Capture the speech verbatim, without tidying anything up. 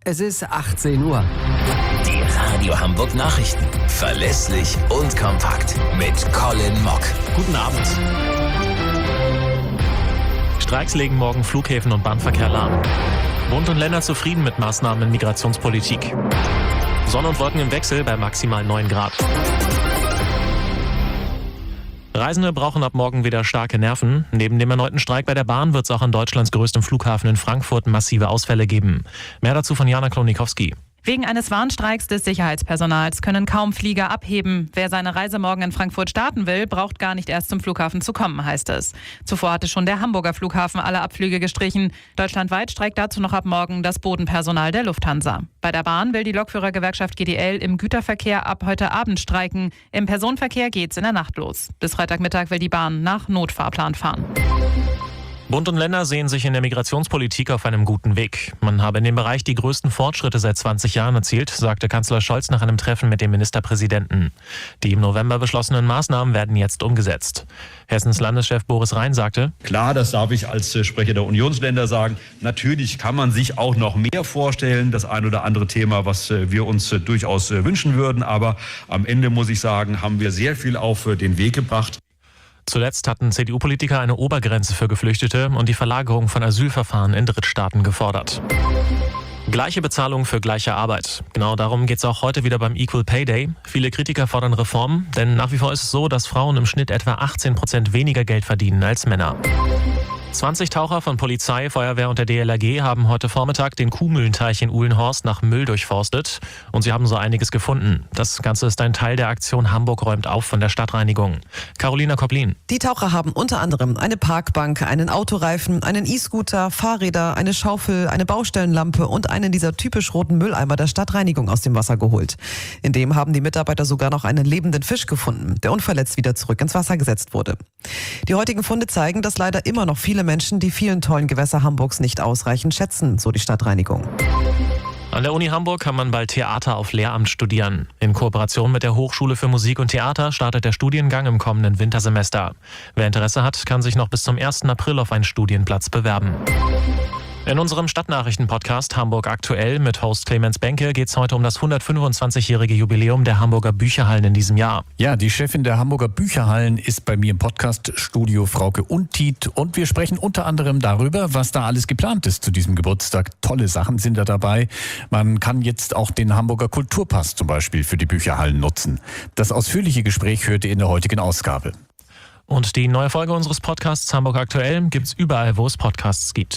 Es ist achtzehn Uhr. Die Radio Hamburg Nachrichten. Verlässlich und kompakt. Mit Colin Mock. Guten Abend. Streiks legen morgen Flughäfen und Bahnverkehr lahm. Bund und Länder zufrieden mit Maßnahmen in Migrationspolitik. Sonne und Wolken im Wechsel bei maximal neun Grad. Reisende brauchen ab morgen wieder starke Nerven. Neben dem erneuten Streik bei der Bahn wird es auch an Deutschlands größtem Flughafen in Frankfurt massive Ausfälle geben. Mehr dazu von Jana Klonikowski. Wegen eines Warnstreiks des Sicherheitspersonals können kaum Flieger abheben. Wer seine Reise morgen in Frankfurt starten will, braucht gar nicht erst zum Flughafen zu kommen, heißt es. Zuvor hatte schon der Hamburger Flughafen alle Abflüge gestrichen. Deutschlandweit streikt dazu noch ab morgen das Bodenpersonal der Lufthansa. Bei der Bahn will die Lokführergewerkschaft G D L im Güterverkehr ab heute Abend streiken. Im Personenverkehr geht's in der Nacht los. Bis Freitagmittag will die Bahn nach Notfahrplan fahren. Bund und Länder sehen sich in der Migrationspolitik auf einem guten Weg. Man habe in dem Bereich die größten Fortschritte seit zwanzig Jahren erzielt, sagte Kanzler Scholz nach einem Treffen mit dem Ministerpräsidenten. Die im November beschlossenen Maßnahmen werden jetzt umgesetzt. Hessens Landeschef Boris Rhein sagte: Klar, das darf ich als Sprecher der Unionsländer sagen. Natürlich kann man sich auch noch mehr vorstellen, das ein oder andere Thema, was wir uns durchaus wünschen würden. Aber am Ende, muss ich sagen, haben wir sehr viel auf den Weg gebracht. Zuletzt hatten C D U-Politiker eine Obergrenze für Geflüchtete und die Verlagerung von Asylverfahren in Drittstaaten gefordert. Gleiche Bezahlung für gleiche Arbeit. Genau darum geht es auch heute wieder beim Equal Pay Day. Viele Kritiker fordern Reformen, denn nach wie vor ist es so, dass Frauen im Schnitt etwa achtzehn Prozent weniger Geld verdienen als Männer. zwanzig Taucher von Polizei, Feuerwehr und der D L R G haben heute Vormittag den Kuhmühlenteich in Uhlenhorst nach Müll durchforstet. Und sie haben so einiges gefunden. Das Ganze ist ein Teil der Aktion Hamburg räumt auf von der Stadtreinigung. Carolina Koplin. Die Taucher haben unter anderem eine Parkbank, einen Autoreifen, einen E-Scooter, Fahrräder, eine Schaufel, eine Baustellenlampe und einen dieser typisch roten Mülleimer der Stadtreinigung aus dem Wasser geholt. In dem haben die Mitarbeiter sogar noch einen lebenden Fisch gefunden, der unverletzt wieder zurück ins Wasser gesetzt wurde. Die heutigen Funde zeigen, dass leider immer noch viele Menschen die vielen tollen Gewässer Hamburgs nicht ausreichend schätzen, so die Stadtreinigung. An der Uni Hamburg kann man bald Theater auf Lehramt studieren. In Kooperation mit der Hochschule für Musik und Theater startet der Studiengang im kommenden Wintersemester. Wer Interesse hat, kann sich noch bis zum ersten April auf einen Studienplatz bewerben. In unserem Stadtnachrichten-Podcast Hamburg aktuell mit Host Clemens Benke geht es heute um das hundertfünfundzwanzigjährige Jubiläum der Hamburger Bücherhallen in diesem Jahr. Ja, die Chefin der Hamburger Bücherhallen ist bei mir im Podcast-Studio, Frauke Untied. Und wir sprechen unter anderem darüber, was da alles geplant ist zu diesem Geburtstag. Tolle Sachen sind da dabei. Man kann jetzt auch den Hamburger Kulturpass zum Beispiel für die Bücherhallen nutzen. Das ausführliche Gespräch hört ihr in der heutigen Ausgabe. Und die neue Folge unseres Podcasts Hamburg aktuell gibt's überall, wo es Podcasts gibt.